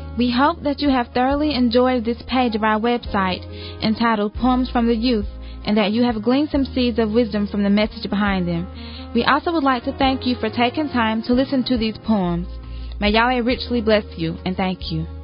We hope that you have thoroughly enjoyed this page of our website entitled Poems from the Youth, and that you have gleaned some seeds of wisdom from the message behind them. We also would like to thank you for taking time to listen to these poems. May Yahweh richly bless you, and thank you.